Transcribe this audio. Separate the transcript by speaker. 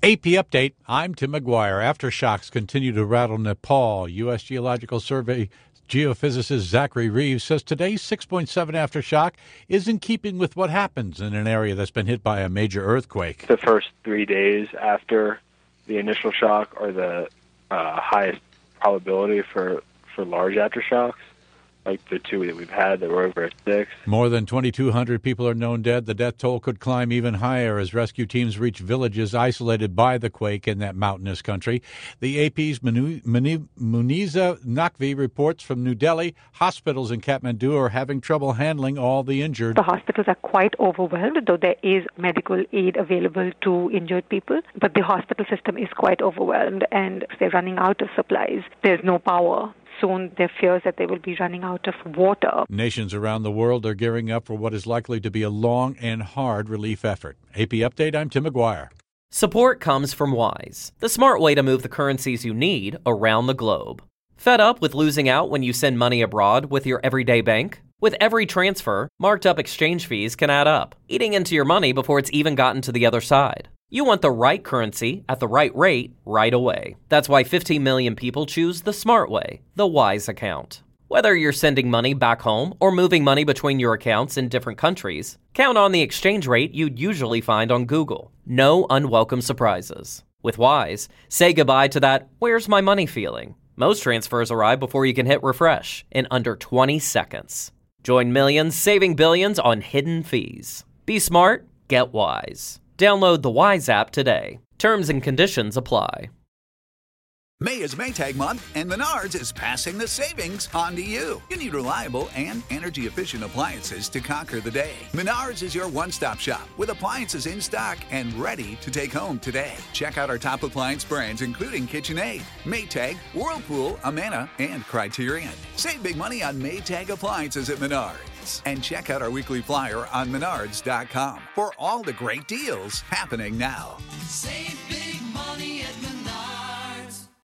Speaker 1: AP Update, I'm Tim McGuire. Aftershocks continue to rattle Nepal. U.S. Geological Survey geophysicist Zachary Reeves says today's 6.7 aftershock is in keeping with what happens in an area that's been hit by a major earthquake.
Speaker 2: The first 3 days after the initial shock are the highest probability for large aftershocks, like the two that we've had that were over 6.
Speaker 1: More than 2,200 people are known dead. The death toll could climb even higher as rescue teams reach villages isolated by the quake in that mountainous country. The AP's Muniza Naqvi reports from New Delhi, hospitals in Kathmandu are having trouble handling all the injured.
Speaker 3: The hospitals are quite overwhelmed, though there is medical aid available to injured people. But the hospital system is quite overwhelmed and they're running out of supplies. There's no power. Soon there are fears that they will be running out of water.
Speaker 1: Nations around the world are gearing up for what is likely to be a long and hard relief effort. AP Update, I'm Tim McGuire.
Speaker 4: Support comes from Wise, the smart way to move the currencies you need around the globe. Fed up with losing out when you send money abroad with your everyday bank? With every transfer, marked up exchange fees can add up, eating into your money before it's even gotten to the other side. You want the right currency at the right rate right away. That's why 15 million people choose the smart way, the Wise account. Whether you're sending money back home or moving money between your accounts in different countries, count on the exchange rate you'd usually find on Google. No unwelcome surprises. With Wise, say goodbye to that "where's my money" feeling. Most transfers arrive before you can hit refresh in under 20 seconds. Join millions saving billions on hidden fees. Be smart, get Wise. Download the Wise app today. Terms and conditions apply.
Speaker 5: May is Maytag month, and Menards is passing the savings on to you. You need reliable and energy-efficient appliances to conquer the day. Menards is your one-stop shop with appliances in stock and ready to take home today. Check out our top appliance brands, including KitchenAid, Maytag, Whirlpool, Amana, and Criterion. Save big money on Maytag appliances at Menards. And check out our weekly flyer on Menards.com for all the great deals happening now.
Speaker 6: Save big